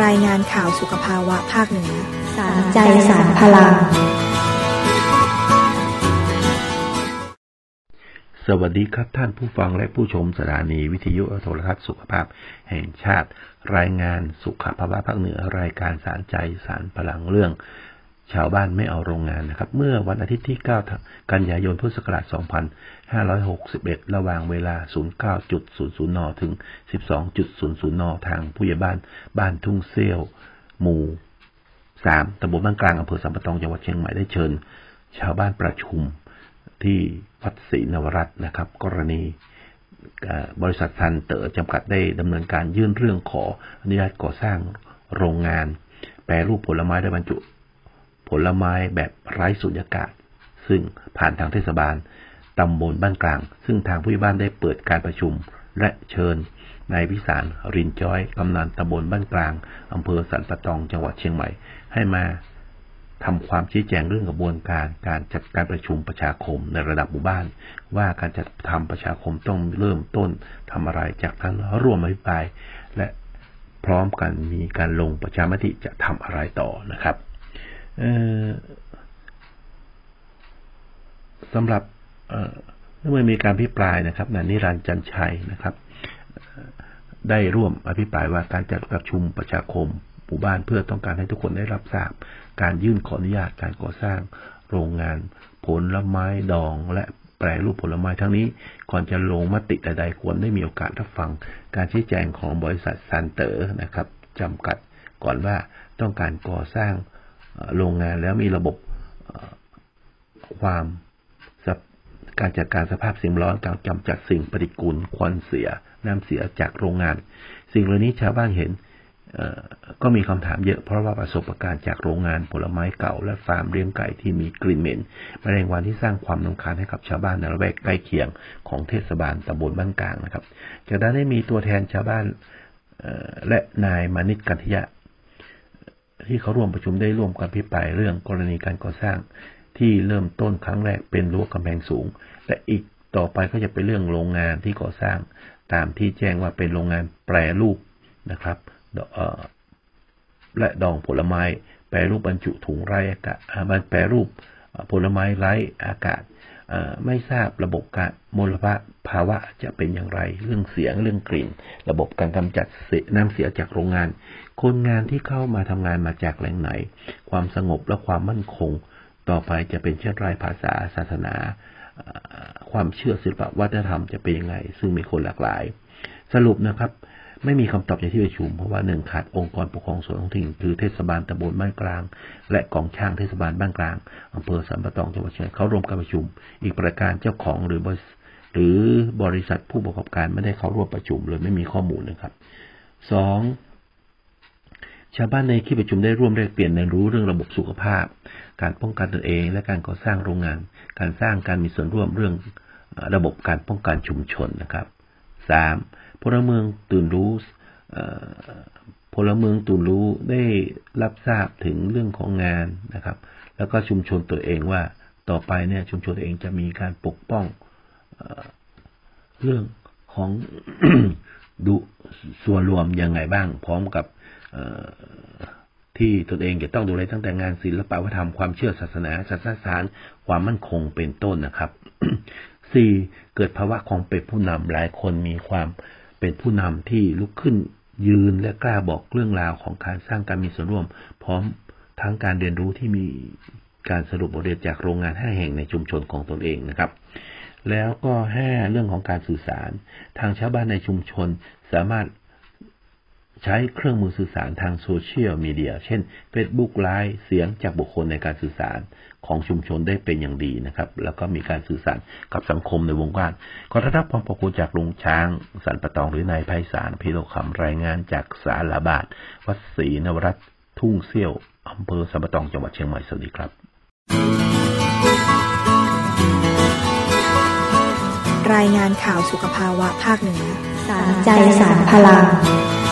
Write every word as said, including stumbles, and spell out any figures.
รายงานข่าวสุขภาวะภาคเหนือสารใจสารพลังสวัสดีครับท่านผู้ฟังและผู้ชมสถานีวิทยุโทรทัศน์สุขภาพแห่งชาติรายงานสุขภาวะภาคเหนือรายการสารใจสารพลังเรื่องชาวบ้านไม่เอาโรงงานนะครับเมื่อวันอาทิตย์ที่เก้ากันยายนพุทธศักราชสองพันห้าร้อยหกสิบเอ็ดระหว่างเวลา ศูนย์เก้านาฬิกา นถึง สิบสองนาฬิกา นทางผู้ใหญ่บ้านบ้านทุ่งเซี่ยวหมู่สามตำบลบ้านกลางอำเภอสัมปะตองจังหวัดเชียงใหม่ได้เชิญชาวบ้านประชุมที่วัดศรีนวรัตน์นะครับกรณีบริษัทซันเตอร์จำกัดได้ดำเนินการยื่นเรื่องขออนุญาตก่อสร้างโรงงานแปรรูปผลไม้และบรรจุผลไม้แบบไร้สุญญากาศซึ่งผ่านทางเทศบาลตำบลบ้านกลางซึ่งทางผู้ใหญ่บ้านได้เปิดการประชุมและเชิญนายวิสารรินจ้อยกำนันตำบลบ้านกลางอำเภอสันปะตองจังหวัดเชียงใหม่ให้มาทำความชี้แจงเรื่องกระบวนการการจัดการประชุมประชาคมในระดับหมู่บ้านว่าการจัดทำประชาคมต้องเริ่มต้นทำอะไรจากนั้นร่วมอภิปรายและพร้อมกันมีการลงประชามติจะทำอะไรต่อนะครับสำหรับเมื่อมีการอภิปรายนะครับนายนิรันดร์จันชัยนะครับได้ร่วมอภิปรายว่าการจัดประชุมประชาคมหมู่บ้านเพื่อต้องการให้ทุกคนได้รับทราบการยื่นขออนุญาตการก่อสร้างโรงงานผลไม้ดองและแปรรูปผลไม้ทั้งนี้ก่อนจะลงมติใดๆควรได้มีโอกาสรับฟังการชี้แจงของบริษัทซันเตอร์นะครับจำกัดก่อนว่าต้องการก่อสร้างโรงงานแล้วมีระบบความการจัดการสภาพสิ่งแวดล้อมการกำจัดสิ่งปฏิกูลควันเสียน้ำเสียจากโรงงานสิ่งเหล่านี้ชาวบ้านเห็นก็มีคำถามเยอะเพราะว่าประสบการณ์จากโรงงานผลไม้เก่าและฟาร์มเลี้ยงไก่ที่มีกลิ่นเหม็นแมลงวันที่สร้างความรำคาญให้กับชาวบ้านในละแวกใกล้เคียงของเทศบาลตำบลบ้านกลางนะครับจากนั้นได้มีตัวแทนชาวบ้านและนายมานิตกันทยะที่เขาร่วมประชุมได้ร่วมกันพิพายเรื่องกรณีการก่อสร้างที่เริ่มต้นครั้งแรกเป็นรั้วกำแพงสูงและอีกต่อไปก็จะเป็นเรื่องโรงงานที่ก่อสร้างตามที่แจ้งว่าเป็นโรงงานแปรรูปนะครับและดองผลไม้แปรรูปบรรจุถุงไร้อากาศแปรรูปผลไม้ไร้อากาศไม่ทราบระบบการมลภาวะจะเป็นอย่างไรเรื่องเสียงเรื่องกลิ่นระบบการกำจัดน้ำเสียจากโรงงานคนงานที่เข้ามาทำงานมาจากแหล่งไหนความสงบและความมั่นคงต่อไปจะเป็นเช่นไรภาษาศาสนาความเชื่อศิลปวัฒนธรรมจะเป็นยังไงซึ่งมีคนหลากหลายสรุปนะครับไม่มีคำตอบในที่ประชุมเพราะว่าหนึ่งขาดองค์กรปกครองส่วนท้องถิ่นคือเทศบาลตำบลบ้านกลางและกองช่างเทศบาลบ้านกลางอำเภอสันปะตองจังหวัดเชียงใหม่เขาร่วมการประชุมอีกประการเจ้าของหรือบริษัทหรือบริษัทผู้ประกอบการไม่ได้เข้าร่วมประชุมเลยไม่มีข้อมูลนะครับสองชาวบ้านในที่ประชุมได้ร่วมแลกเปลี่ยนเรียนรู้เรื่องระบบสุขภาพการป้องกันตนเองและการก่อสร้างโรงงานการสร้างการมีส่วนร่วมเรื่องระบบการป้องกันชุมชนนะครับสามพลเมืองตื่นรู้พลเมืองตื่นรู้ได้รับทราบถึงเรื่องของงานนะครับแล้วก็ชุมชนตัวเองว่าต่อไปเนี่ยชุมชนตัวเองจะมีการปกป้องเรื่องของ ดูส่วนรวมยังไงบ้างพร้อมกับที่ตนเองจะต้องดูแลตั้งแต่งานศิลปวัฒนธรรมความเชื่อศาสนาศาสนศาสตร์ความมั่นคงเป็นต้นนะครับ สี่เกิดภาวะของเป็นผู้นำหลายคนมีความเป็นผู้นำที่ลุกขึ้นยืนและกล้าบอกเรื่องราวของการสร้างการมีส่วนร่วมพร้อมทั้งการเรียนรู้ที่มีการสรุปบทเรียนจากโรงงานห้าแห่งในชุมชนของตนเองนะครับแล้วก็ห้าเรื่องของการสื่อสารทางชาวบ้านในชุมชนสามารถใช้เครื่องมือสื่อสารทางโซเชียลมีเดียเช่น Facebook Live เสียงจากบุคคลในการสื่อสารของชุมชนได้เป็นอย่างดีนะครับแล้วก็มีการสื่อสารกับสังคมในวงกว้างขอรับความขอบคุณจากลุงช้างสันปะตองหรือนายไพศาลพิโรคำรายงานจากศาลาบาทวัดศรีนวรัตน์ทุ่งเซี่ยวอำเภอสันปะตองจังหวัดเชียงใหม่สวัสดีครับรายงานข่าวสุขภาวะภาคเหนือสารใจสารพลัง